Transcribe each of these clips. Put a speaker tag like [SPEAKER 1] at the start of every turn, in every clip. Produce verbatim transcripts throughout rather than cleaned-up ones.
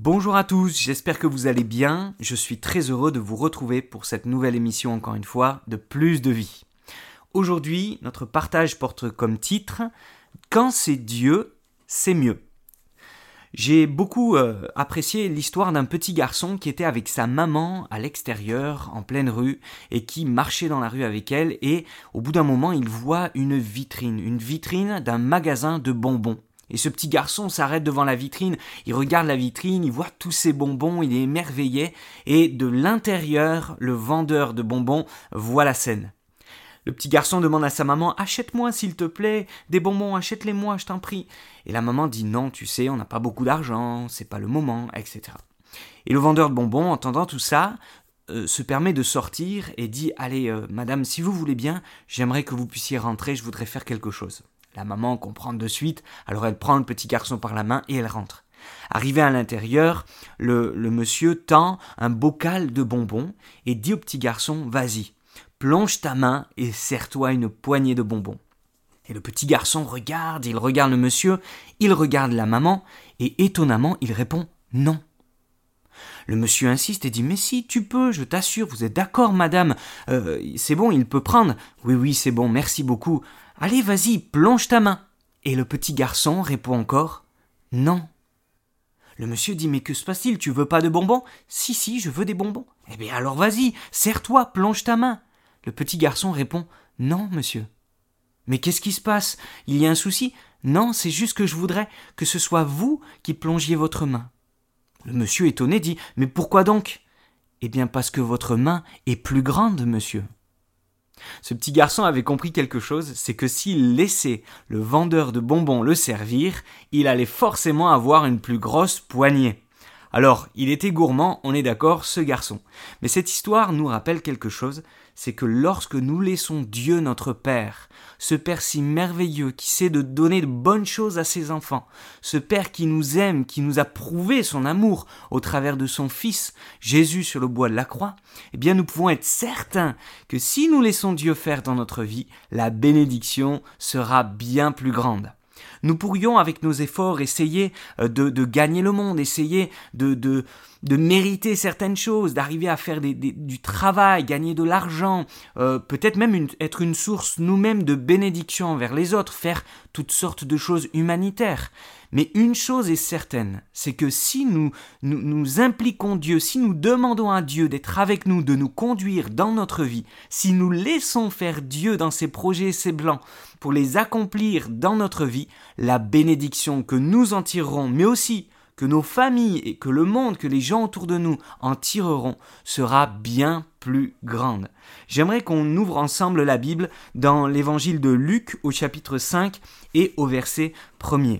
[SPEAKER 1] Bonjour à tous, j'espère que vous allez bien. Je suis très heureux de vous retrouver pour cette nouvelle émission, encore une fois, de Plus de vie. Aujourd'hui, notre partage porte comme titre « Quand c'est Dieu, c'est mieux ». J'ai beaucoup euh, apprécié l'histoire d'un petit garçon qui était avec sa maman à l'extérieur, en pleine rue, et qui marchait dans la rue avec elle, et au bout d'un moment, il voit une vitrine, une vitrine d'un magasin de bonbons. Et ce petit garçon s'arrête devant la vitrine, il regarde la vitrine, il voit tous ces bonbons, il est émerveillé, et de l'intérieur, le vendeur de bonbons voit la scène. Le petit garçon demande à sa maman « Achète-moi s'il te plaît, des bonbons, achète-les-moi, je t'en prie ». Et la maman dit « Non, tu sais, on n'a pas beaucoup d'argent, c'est pas le moment, et cetera » Et le vendeur de bonbons, entendant tout ça, euh, se permet de sortir et dit « Allez, euh, madame, si vous voulez bien, j'aimerais que vous puissiez rentrer, je voudrais faire quelque chose ». La maman comprend de suite, alors elle prend le petit garçon par la main et elle rentre. Arrivé à l'intérieur, le, le monsieur tend un bocal de bonbons et dit au petit garçon « Vas-y, plonge ta main et serre-toi une poignée de bonbons. » Et le petit garçon regarde, il regarde le monsieur, il regarde la maman, et étonnamment, il répond « Non ». Le monsieur insiste et dit « Mais si, tu peux, je t'assure, vous êtes d'accord, madame, euh, c'est bon, il peut prendre. »« Oui, oui, c'est bon, merci beaucoup. Allez, vas-y, plonge ta main. » Et le petit garçon répond encore « Non ». Le monsieur dit « Mais que se passe-t-il, tu veux pas de bonbons ?»« Si, si, je veux des bonbons. »« Eh bien alors vas-y, serre-toi, plonge ta main. » Le petit garçon répond « Non, monsieur. »« Mais qu'est-ce qui se passe ? Il y a un souci ? » ?»« Non, c'est juste que je voudrais que ce soit vous qui plongiez votre main. » Le monsieur étonné dit « Mais pourquoi donc ? » ?»« Eh bien parce que votre main est plus grande, monsieur. » Ce petit garçon avait compris quelque chose, c'est que s'il laissait le vendeur de bonbons le servir, il allait forcément avoir une plus grosse poignée. Alors, il était gourmand, on est d'accord, ce garçon. Mais cette histoire nous rappelle quelque chose, c'est que lorsque nous laissons Dieu notre Père, ce Père si merveilleux qui sait de donner de bonnes choses à ses enfants, ce Père qui nous aime, qui nous a prouvé son amour au travers de son Fils, Jésus sur le bois de la croix, eh bien nous pouvons être certains que si nous laissons Dieu faire dans notre vie, la bénédiction sera bien plus grande. Nous pourrions, avec nos efforts, essayer de, de gagner le monde, essayer de, de, de mériter certaines choses, d'arriver à faire des, des, du travail, gagner de l'argent, euh, peut-être même une, être une source nous-mêmes de bénédiction envers les autres, faire toutes sortes de choses humanitaires. Mais une chose est certaine, c'est que si nous, nous nous impliquons Dieu, si nous demandons à Dieu d'être avec nous, de nous conduire dans notre vie, si nous laissons faire Dieu dans ses projets et ses plans pour les accomplir dans notre vie, la bénédiction que nous en tirerons, mais aussi que nos familles et que le monde, que les gens autour de nous en tireront, sera bien plus grande. J'aimerais qu'on ouvre ensemble la Bible dans l'évangile de Luc au chapitre cinq et au verset premier.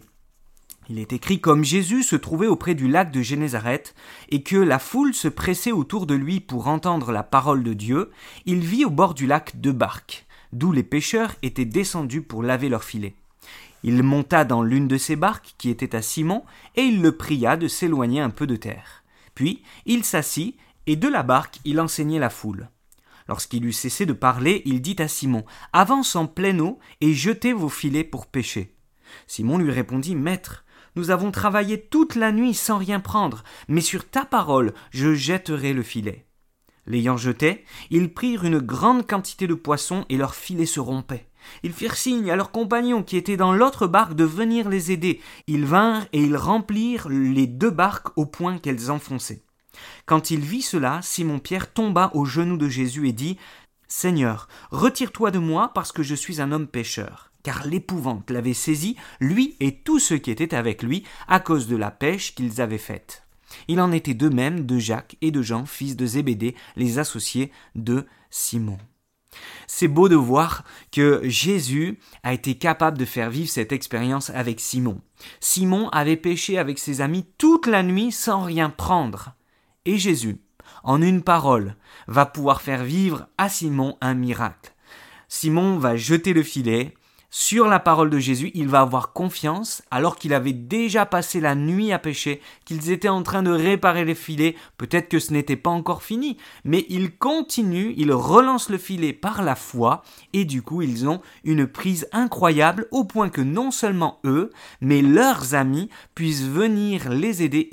[SPEAKER 1] Il est écrit « Comme Jésus se trouvait auprès du lac de Génézareth et que la foule se pressait autour de lui pour entendre la parole de Dieu, il vit au bord du lac deux barques, d'où les pêcheurs étaient descendus pour laver leurs filets. Il monta dans l'une de ces barques qui était à Simon et il le pria de s'éloigner un peu de terre. Puis il s'assit et de la barque il enseignait la foule. Lorsqu'il eut cessé de parler, il dit à Simon « Avance en pleine eau et jetez vos filets pour pêcher. » Simon lui répondit « Maître, nous avons travaillé toute la nuit sans rien prendre, mais sur ta parole, je jetterai le filet. » L'ayant jeté, ils prirent une grande quantité de poissons et leurs filets se rompaient. Ils firent signe à leurs compagnons qui étaient dans l'autre barque de venir les aider. Ils vinrent et ils remplirent les deux barques au point qu'elles enfonçaient. Quand il vit cela, Simon-Pierre tomba aux genoux de Jésus et dit « Seigneur, retire-toi de moi parce que je suis un homme pécheur. » Car l'épouvante l'avait saisi, lui et tous ceux qui étaient avec lui, à cause de la pêche qu'ils avaient faite. Il en était de même de Jacques et de Jean, fils de Zébédée, les associés de Simon. C'est beau de voir que Jésus a été capable de faire vivre cette expérience avec Simon. Simon avait pêché avec ses amis toute la nuit sans rien prendre. Et Jésus, en une parole, va pouvoir faire vivre à Simon un miracle. Simon va jeter le filet. Sur la parole de Jésus, il va avoir confiance, alors qu'il avait déjà passé la nuit à pêcher, qu'ils étaient en train de réparer les filets, peut-être que ce n'était pas encore fini, mais ils continuent, ils relancent le filet par la foi, et du coup ils ont une prise incroyable, au point que non seulement eux, mais leurs amis puissent venir les aider et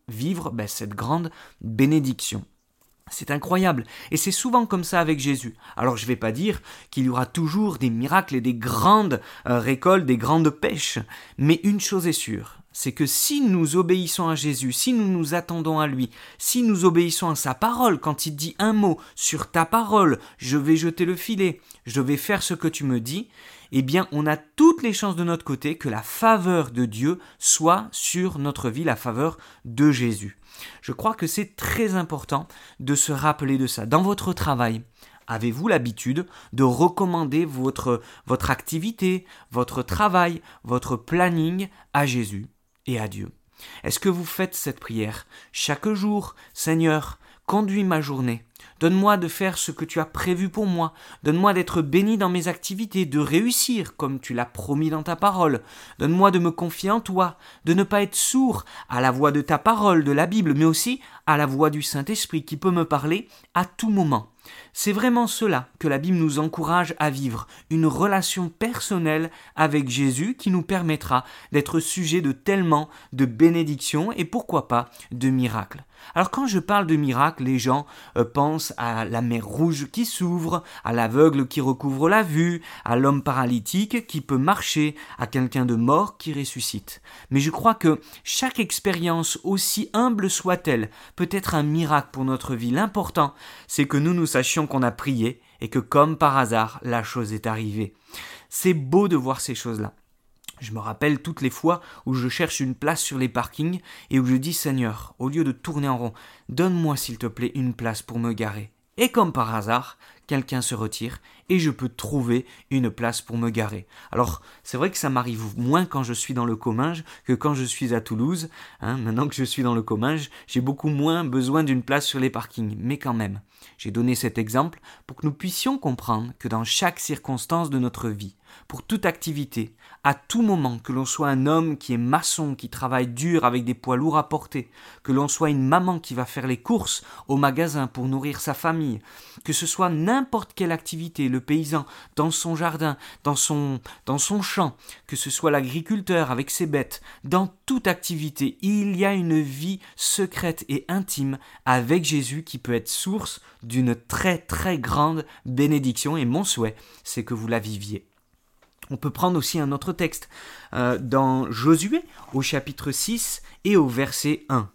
[SPEAKER 1] vivre ben, cette grande bénédiction. C'est incroyable, et c'est souvent comme ça avec Jésus. Alors je ne vais pas dire qu'il y aura toujours des miracles et des grandes euh, récoltes, des grandes pêches, mais une chose est sûre, c'est que si nous obéissons à Jésus, si nous nous attendons à lui, si nous obéissons à sa parole, quand il dit un mot sur ta parole, je vais jeter le filet, je vais faire ce que tu me dis, eh bien on a toutes les chances de notre côté que la faveur de Dieu soit sur notre vie, la faveur de Jésus. Je crois que c'est très important de se rappeler de ça. Dans votre travail, avez-vous l'habitude de recommander votre, votre activité, votre travail, votre planning à Jésus et à Dieu? Est-ce que vous faites cette prière chaque jour? Seigneur, conduis ma journée. Donne-moi de faire ce que tu as prévu pour moi. Donne-moi d'être béni dans mes activités, de réussir comme tu l'as promis dans ta parole. Donne-moi de me confier en toi, de ne pas être sourd à la voix de ta parole, de la Bible, mais aussi à la voix du Saint-Esprit qui peut me parler à tout moment. C'est vraiment cela que la Bible nous encourage à vivre, une relation personnelle avec Jésus qui nous permettra d'être sujet de tellement de bénédictions et pourquoi pas de miracles. Alors quand je parle de miracles, les gens euh, pensent à la mer rouge qui s'ouvre, à l'aveugle qui recouvre la vue, à l'homme paralytique qui peut marcher, à quelqu'un de mort qui ressuscite. Mais je crois que chaque expérience, aussi humble soit-elle, peut être un miracle pour notre vie. L'important, c'est que nous nous sachions qu'on a prié et que comme par hasard, la chose est arrivée. C'est beau de voir ces choses-là. Je me rappelle toutes les fois où je cherche une place sur les parkings et où je dis « Seigneur, au lieu de tourner en rond, donne-moi s'il te plaît une place pour me garer. » Et comme par hasard, quelqu'un se retire et je peux trouver une place pour me garer. Alors, c'est vrai que ça m'arrive moins quand je suis dans le Comminges que quand je suis à Toulouse. Hein, maintenant que je suis dans le Comminges, j'ai beaucoup moins besoin d'une place sur les parkings. Mais quand même, j'ai donné cet exemple pour que nous puissions comprendre que dans chaque circonstance de notre vie, pour toute activité, à tout moment, que l'on soit un homme qui est maçon, qui travaille dur avec des poids lourds à porter, que l'on soit une maman qui va faire les courses au magasin pour nourrir sa famille, que ce soit n'importe quelle activité, le paysan dans son jardin, dans son, dans son champ, que ce soit l'agriculteur avec ses bêtes, dans toute activité, il y a une vie secrète et intime avec Jésus qui peut être source d'une très très grande bénédiction et mon souhait, c'est que vous la viviez. On peut prendre aussi un autre texte euh, dans Josué au chapitre six et au verset un.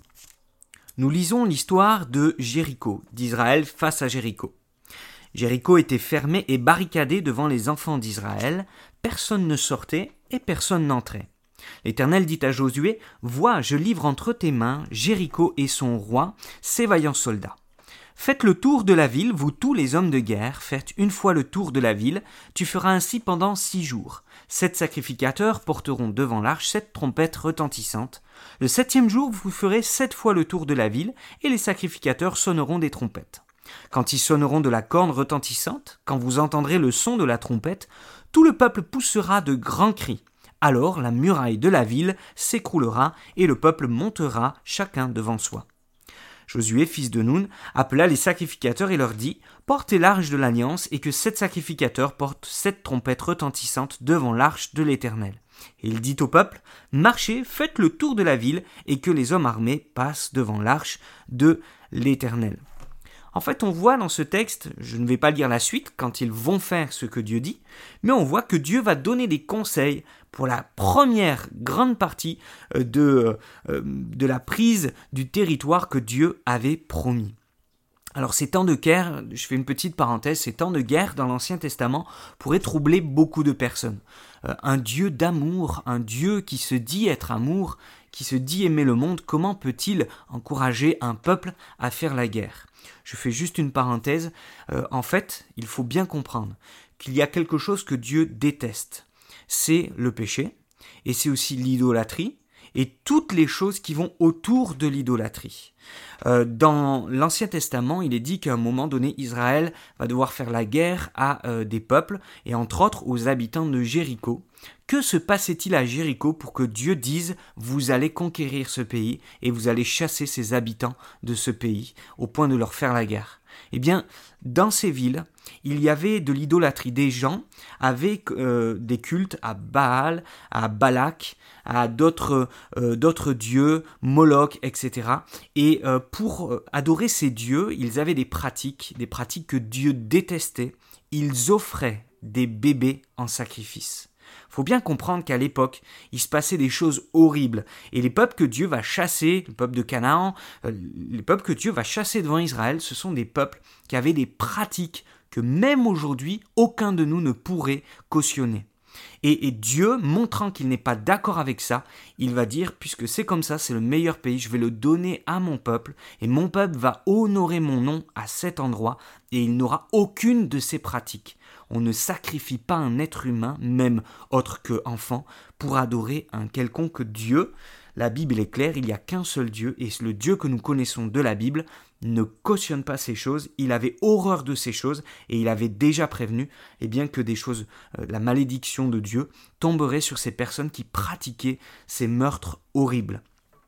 [SPEAKER 1] Nous lisons l'histoire de Jéricho, d'Israël face à Jéricho. Jéricho était fermé et barricadé devant les enfants d'Israël, personne ne sortait et personne n'entrait. L'Éternel dit à Josué, « Vois, je livre entre tes mains Jéricho et son roi, ses vaillants soldats. Faites le tour de la ville, vous tous les hommes de guerre, faites une fois le tour de la ville, tu feras ainsi pendant six jours. Sept sacrificateurs porteront devant l'arche sept trompettes retentissantes. Le septième jour, vous ferez sept fois le tour de la ville, et les sacrificateurs sonneront des trompettes. Quand ils sonneront de la corne retentissante, quand vous entendrez le son de la trompette, tout le peuple poussera de grands cris. Alors la muraille de la ville s'écroulera, et le peuple montera chacun devant soi. » Josué, fils de Nun, appela les sacrificateurs et leur dit « Portez l'arche de l'alliance et que sept sacrificateurs portent sept trompettes retentissantes devant l'arche de l'Éternel. » Et il dit au peuple « Marchez, faites le tour de la ville et que les hommes armés passent devant l'arche de l'Éternel. » En fait, on voit dans ce texte, je ne vais pas lire la suite quand ils vont faire ce que Dieu dit, mais on voit que Dieu va donner des conseils pour la première grande partie de, de la prise du territoire que Dieu avait promis. Alors ces temps de guerre, je fais une petite parenthèse, ces temps de guerre dans l'Ancien Testament pourraient troubler beaucoup de personnes. Euh, un Dieu d'amour, un Dieu qui se dit être amour, qui se dit aimer le monde, comment peut-il encourager un peuple à faire la guerre ? Je fais juste une parenthèse, euh, en fait, il faut bien comprendre qu'il y a quelque chose que Dieu déteste. C'est le péché, et c'est aussi l'idolâtrie, et toutes les choses qui vont autour de l'idolâtrie. Euh, dans l'Ancien Testament, il est dit qu'à un moment donné, Israël va devoir faire la guerre à euh, des peuples, et entre autres aux habitants de Jéricho. Que se passait-il à Jéricho pour que Dieu dise « Vous allez conquérir ce pays et vous allez chasser ses habitants de ce pays au point de leur faire la guerre ?» Eh bien, dans ces villes, il y avait de l'idolâtrie. Des gens avaient euh, des cultes à Baal, à Balak, à d'autres, euh, d'autres dieux, Moloch, et cetera. Et euh, pour euh, adorer ces dieux, ils avaient des pratiques, des pratiques que Dieu détestait. Ils offraient des bébés en sacrifice. Il faut bien comprendre qu'à l'époque, il se passait des choses horribles. Et les peuples que Dieu va chasser, le peuple de Canaan, euh, les peuples que Dieu va chasser devant Israël, ce sont des peuples qui avaient des pratiques que même aujourd'hui, aucun de nous ne pourrait cautionner. Et, et Dieu, montrant qu'il n'est pas d'accord avec ça, il va dire, puisque c'est comme ça, c'est le meilleur pays, je vais le donner à mon peuple, et mon peuple va honorer mon nom à cet endroit, et il n'aura aucune de ces pratiques. On ne sacrifie pas un être humain, même autre que enfant, pour adorer un quelconque Dieu. La Bible est claire, il n'y a qu'un seul Dieu, et le Dieu que nous connaissons de la Bible ne cautionne pas ces choses. Il avait horreur de ces choses, et il avait déjà prévenu eh bien, que des choses, euh, la malédiction de Dieu tomberait sur ces personnes qui pratiquaient ces meurtres horribles.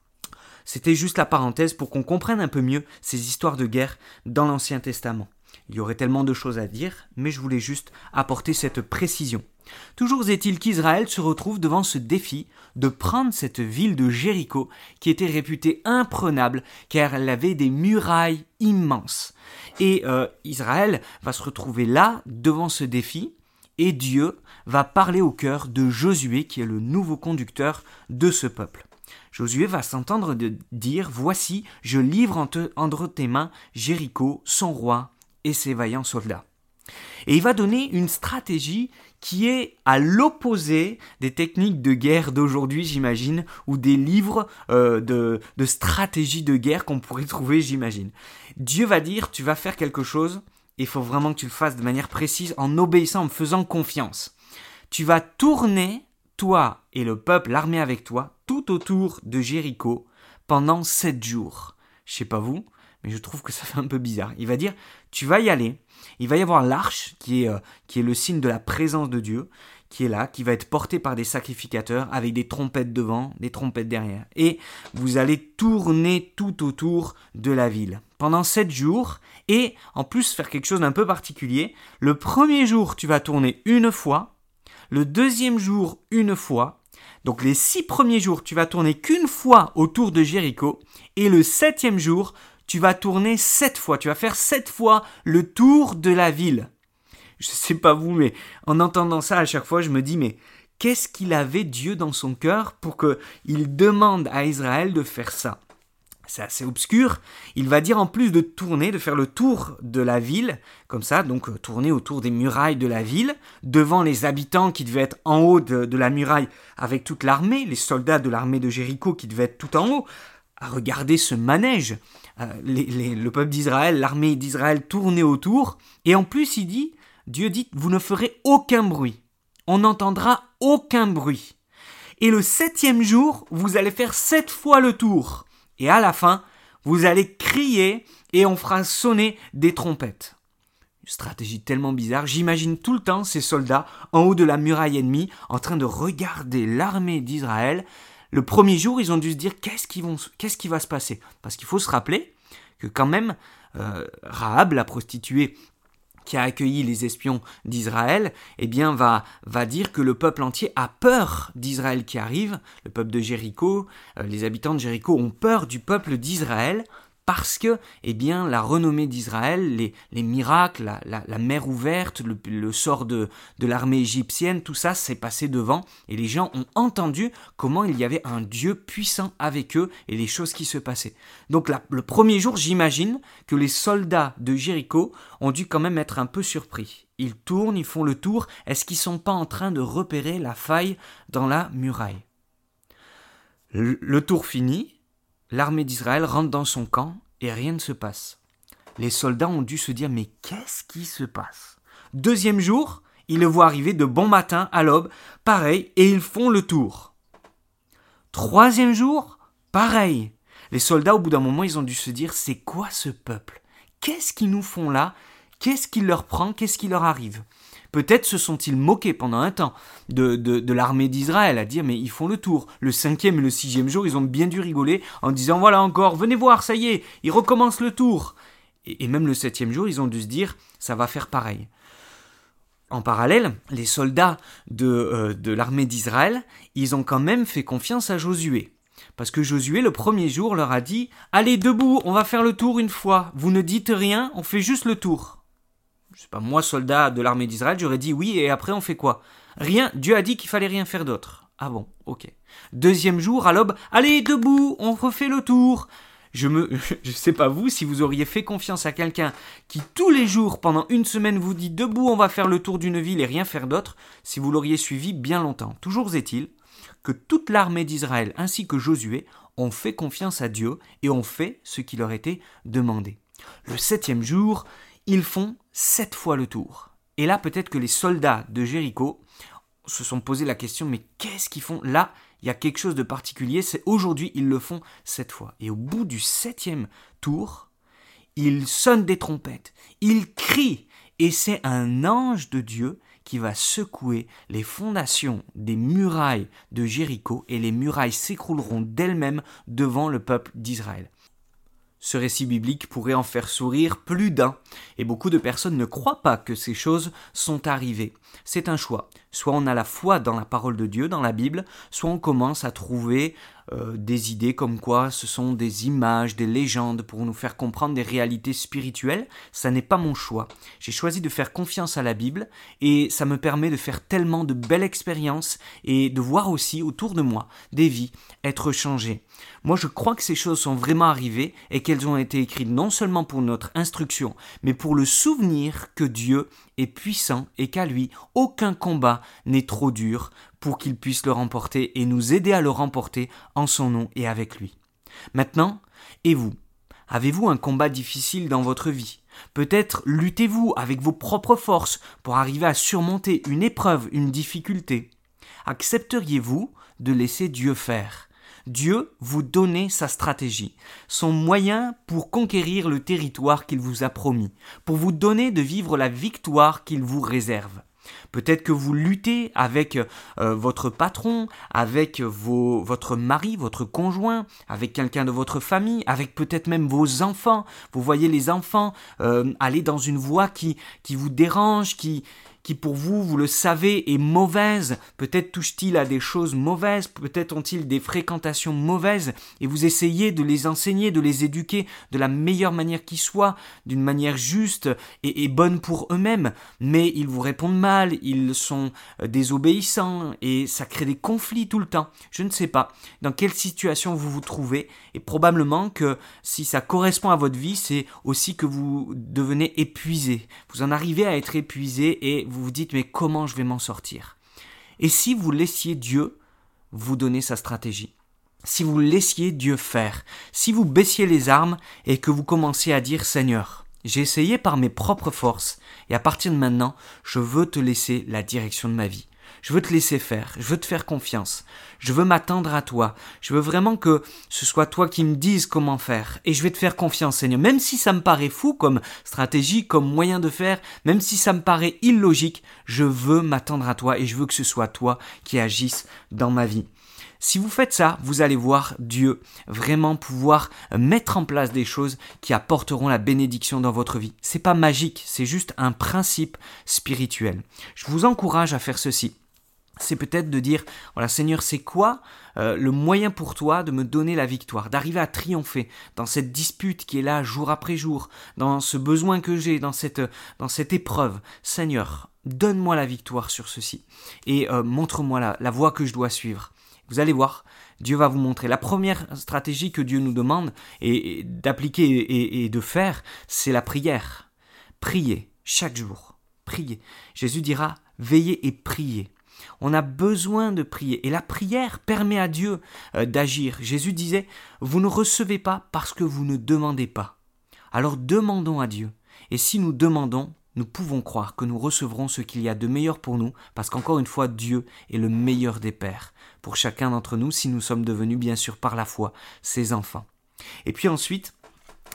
[SPEAKER 1] C'était juste la parenthèse pour qu'on comprenne un peu mieux ces histoires de guerre dans l'Ancien Testament. Il y aurait tellement de choses à dire, mais je voulais juste apporter cette précision. Toujours est-il qu'Israël se retrouve devant ce défi de prendre cette ville de Jéricho qui était réputée imprenable car elle avait des murailles immenses. Et euh, Israël va se retrouver là devant ce défi et Dieu va parler au cœur de Josué qui est le nouveau conducteur de ce peuple. Josué va s'entendre de dire « Voici, je livre entre, entre tes mains Jéricho, son roi et ses vaillants soldats. » Et il va donner une stratégie qui est à l'opposé des techniques de guerre d'aujourd'hui, j'imagine, ou des livres euh, de, de stratégie de guerre qu'on pourrait trouver, j'imagine. Dieu va dire, tu vas faire quelque chose, il faut vraiment que tu le fasses de manière précise, en obéissant, en me faisant confiance. Tu vas tourner, toi et le peuple, l'armée avec toi, tout autour de Jéricho, pendant sept jours. Je sais pas vous, mais je trouve que ça fait un peu bizarre. Il va dire, tu vas y aller, il va y avoir l'arche, qui est, euh, qui est le signe de la présence de Dieu, qui est là, qui va être portée par des sacrificateurs, avec des trompettes devant, des trompettes derrière. Et vous allez tourner tout autour de la ville, pendant sept jours, et en plus faire quelque chose d'un peu particulier. Le premier jour, tu vas tourner une fois, le deuxième jour, une fois, donc les six premiers jours, tu vas tourner qu'une fois autour de Jéricho, et le septième jour, tu vas tourner sept fois, tu vas faire sept fois le tour de la ville. Je sais pas vous, mais en entendant ça à chaque fois, je me dis, mais qu'est-ce qu'il avait Dieu dans son cœur pour qu'il demande à Israël de faire ça ? C'est assez obscur. Il va dire en plus de tourner, de faire le tour de la ville, comme ça, donc euh, tourner autour des murailles de la ville, devant les habitants qui devaient être en haut de, de la muraille avec toute l'armée, les soldats de l'armée de Jéricho qui devaient être tout en haut, à regarder ce manège. Euh, les, les, le peuple d'Israël, l'armée d'Israël tournait autour, et en plus il dit, Dieu dit, vous ne ferez aucun bruit, on n'entendra aucun bruit. Et le septième jour, vous allez faire sept fois le tour. Et à la fin, vous allez crier et on fera sonner des trompettes. Une stratégie tellement bizarre. J'imagine tout le temps ces soldats en haut de la muraille ennemie en train de regarder l'armée d'Israël. Le premier jour, ils ont dû se dire qu'est-ce qui, vont, qu'est-ce qui va se passer ? Parce qu'il faut se rappeler que quand même, euh, Rahab, la prostituée, qui a accueilli les espions d'Israël, eh bien va, va dire que le peuple entier a peur d'Israël qui arrive. Le peuple de Jéricho, euh, les habitants de Jéricho ont peur du peuple d'Israël parce que eh bien, la renommée d'Israël, les, les miracles, la, la, la mer ouverte, le, le sort de, de l'armée égyptienne, tout ça s'est passé devant et les gens ont entendu comment il y avait un Dieu puissant avec eux et les choses qui se passaient. Donc la, le premier jour, j'imagine que les soldats de Jéricho ont dû quand même être un peu surpris. Ils tournent, ils font le tour, est-ce qu'ils ne sont pas en train de repérer la faille dans la muraille ? Le, le tour fini. L'armée d'Israël rentre dans son camp et rien ne se passe. Les soldats ont dû se dire « mais qu'est-ce qui se passe ?» Deuxième jour, ils le voient arriver de bon matin à l'aube, pareil, et ils font le tour. Troisième jour, pareil. Les soldats, au bout d'un moment, ils ont dû se dire « c'est quoi ce peuple ? Qu'est-ce qu'ils nous font là ? Qu'est-ce qui leur prend ? Qu'est-ce qui leur arrive ?» Peut-être se sont-ils moqués pendant un temps de, de, de l'armée d'Israël, à dire mais ils font le tour. Le cinquième et le sixième jour, ils ont bien dû rigoler en disant voilà encore, venez voir, ça y est, ils recommencent le tour. Et, et même le septième jour, ils ont dû se dire ça va faire pareil. En parallèle, les soldats de, euh, de l'armée d'Israël, ils ont quand même fait confiance à Josué. Parce que Josué, le premier jour, leur a dit « Allez, debout, on va faire le tour une fois. Vous ne dites rien, on fait juste le tour. » Je sais pas, moi, soldat de l'armée d'Israël, j'aurais dit « Oui, et après, on fait quoi ?» Rien, Dieu a dit qu'il fallait rien faire d'autre. Ah bon, ok. Deuxième jour, à l'aube « Allez, debout, on refait le tour. » Je me, je sais pas vous, si vous auriez fait confiance à quelqu'un qui tous les jours, pendant une semaine, vous dit debout, on va faire le tour d'une ville et rien faire d'autre, si vous l'auriez suivi bien longtemps. Toujours est-il que toute l'armée d'Israël ainsi que Josué ont fait confiance à Dieu et ont fait ce qui leur était demandé. Le septième jour, ils font sept fois le tour. Et là, peut-être que les soldats de Jéricho se sont posé la question, mais qu'est-ce qu'ils font là? Il y a quelque chose de particulier, c'est aujourd'hui ils le font sept fois. Et au bout du septième tour, ils sonnent des trompettes, ils crient, et c'est un ange de Dieu qui va secouer les fondations des murailles de Jéricho, et les murailles s'écrouleront d'elles-mêmes devant le peuple d'Israël. Ce récit biblique pourrait en faire sourire plus d'un, et beaucoup de personnes ne croient pas que ces choses sont arrivées. C'est un choix. Soit on a la foi dans la parole de Dieu, dans la Bible, soit on commence à trouver euh, des idées comme quoi ce sont des images, des légendes pour nous faire comprendre des réalités spirituelles. Ça n'est pas mon choix. J'ai choisi de faire confiance à la Bible et ça me permet de faire tellement de belles expériences et de voir aussi autour de moi des vies être changées. Moi, je crois que ces choses sont vraiment arrivées et qu'elles ont été écrites non seulement pour notre instruction, mais pour le souvenir que Dieu est puissant et qu'à lui, aucun combat n'est trop dur pour qu'il puisse le remporter et nous aider à le remporter en son nom et avec lui. Maintenant, et vous? Avez-vous un combat difficile dans votre vie? Peut-être luttez-vous avec vos propres forces pour arriver à surmonter une épreuve, une difficulté. Accepteriez-vous de laisser Dieu faire? Dieu vous donne sa stratégie, son moyen pour conquérir le territoire qu'il vous a promis, pour vous donner de vivre la victoire qu'il vous réserve. Peut-être que vous luttez avec euh, votre patron, avec vos, votre mari, votre conjoint, avec quelqu'un de votre famille, avec peut-être même vos enfants. Vous voyez les enfants euh, aller dans une voie qui, qui vous dérange, qui, qui pour vous, vous le savez, est mauvaise. Peut-être touche-t-il à des choses mauvaises, peut-être ont-ils des fréquentations mauvaises, et vous essayez de les enseigner, de les éduquer de la meilleure manière qui soit, d'une manière juste et, et bonne pour eux-mêmes, mais ils vous répondent mal, ils sont désobéissants, et ça crée des conflits tout le temps. Je ne sais pas dans quelle situation vous vous trouvez, et probablement que si ça correspond à votre vie, c'est aussi que vous devenez épuisé. Vous en arrivez à être épuisé, et vous vous dites, mais comment je vais m'en sortir? Et si vous laissiez Dieu vous donner sa stratégie? Si vous laissiez Dieu faire? Si vous baissiez les armes et que vous commenciez à dire, Seigneur, j'ai essayé par mes propres forces et à partir de maintenant, je veux te laisser la direction de ma vie. Je veux te laisser faire, je veux te faire confiance, je veux m'attendre à toi, je veux vraiment que ce soit toi qui me dises comment faire et je vais te faire confiance Seigneur, même si ça me paraît fou comme stratégie, comme moyen de faire, même si ça me paraît illogique, je veux m'attendre à toi et je veux que ce soit toi qui agisses dans ma vie. Si vous faites ça, vous allez voir Dieu vraiment pouvoir mettre en place des choses qui apporteront la bénédiction dans votre vie. C'est pas magique, c'est juste un principe spirituel. Je vous encourage à faire ceci. C'est peut-être de dire, voilà Seigneur, c'est quoi euh, le moyen pour toi de me donner la victoire, d'arriver à triompher dans cette dispute qui est là jour après jour, dans ce besoin que j'ai, dans cette, dans cette épreuve. Seigneur, donne-moi la victoire sur ceci et euh, montre-moi la, la voie que je dois suivre. Vous allez voir, Dieu va vous montrer. La première stratégie que Dieu nous demande et, et d'appliquer et, et de faire, c'est la prière. Priez chaque jour, priez. Jésus dira, veillez et priez. On a besoin de prier et la prière permet à Dieu euh, d'agir. Jésus disait, vous ne recevez pas parce que vous ne demandez pas. Alors demandons à Dieu et si nous demandons, nous pouvons croire que nous recevrons ce qu'il y a de meilleur pour nous parce qu'encore une fois, Dieu est le meilleur des pères pour chacun d'entre nous si nous sommes devenus bien sûr par la foi ses enfants. Et puis ensuite,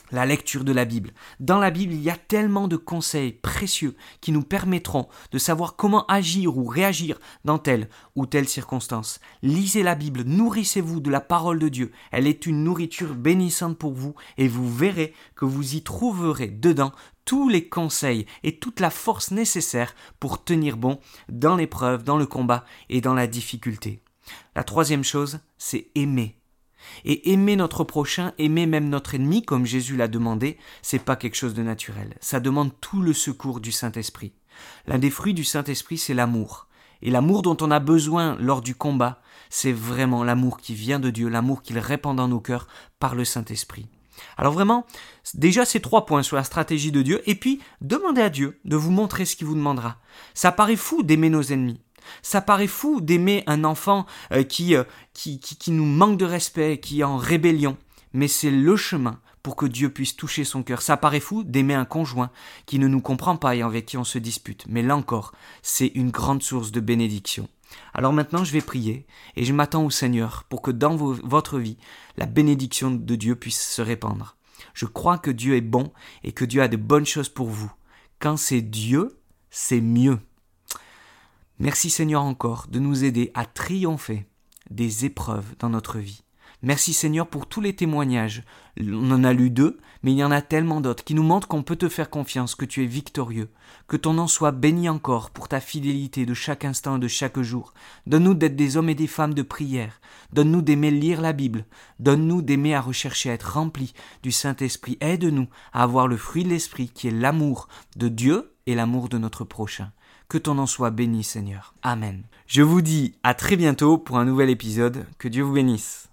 [SPEAKER 1] la lecture de la Bible. Dans la Bible, il y a tellement de conseils précieux qui nous permettront de savoir comment agir ou réagir dans telle ou telle circonstance. Lisez la Bible, nourrissez-vous de la parole de Dieu. Elle est une nourriture bénissante pour vous et vous verrez que vous y trouverez dedans tous les conseils et toute la force nécessaire pour tenir bon dans l'épreuve, dans le combat et dans la difficulté. La troisième chose, c'est aimer. Et aimer notre prochain, aimer même notre ennemi, comme Jésus l'a demandé, c'est pas quelque chose de naturel. Ça demande tout le secours du Saint-Esprit. L'un des fruits du Saint-Esprit, c'est l'amour. Et l'amour dont on a besoin lors du combat, c'est vraiment l'amour qui vient de Dieu, l'amour qu'il répand dans nos cœurs par le Saint-Esprit. Alors vraiment, déjà ces trois points sur la stratégie de Dieu, et puis demandez à Dieu de vous montrer ce qu'il vous demandera. Ça paraît fou d'aimer nos ennemis. Ça paraît fou d'aimer un enfant euh, qui, euh, qui, qui, qui nous manque de respect, qui est en rébellion. Mais c'est le chemin pour que Dieu puisse toucher son cœur. Ça paraît fou d'aimer un conjoint qui ne nous comprend pas et avec qui on se dispute. Mais là encore, c'est une grande source de bénédiction. Alors maintenant, je vais prier et je m'attends au Seigneur pour que dans vos, votre vie, la bénédiction de Dieu puisse se répandre. Je crois que Dieu est bon et que Dieu a de bonnes choses pour vous. Quand c'est Dieu, c'est mieux. Merci Seigneur encore de nous aider à triompher des épreuves dans notre vie. Merci Seigneur pour tous les témoignages. On en a lu deux, mais il y en a tellement d'autres qui nous montrent qu'on peut te faire confiance, que tu es victorieux. Que ton nom soit béni encore pour ta fidélité de chaque instant et de chaque jour. Donne-nous d'être des hommes et des femmes de prière. Donne-nous d'aimer lire la Bible. Donne-nous d'aimer à rechercher à être remplis du Saint-Esprit. Aide-nous à avoir le fruit de l'Esprit qui est l'amour de Dieu et l'amour de notre prochain. Que ton nom soit béni, Seigneur. Amen. Je vous dis à très bientôt pour un nouvel épisode. Que Dieu vous bénisse.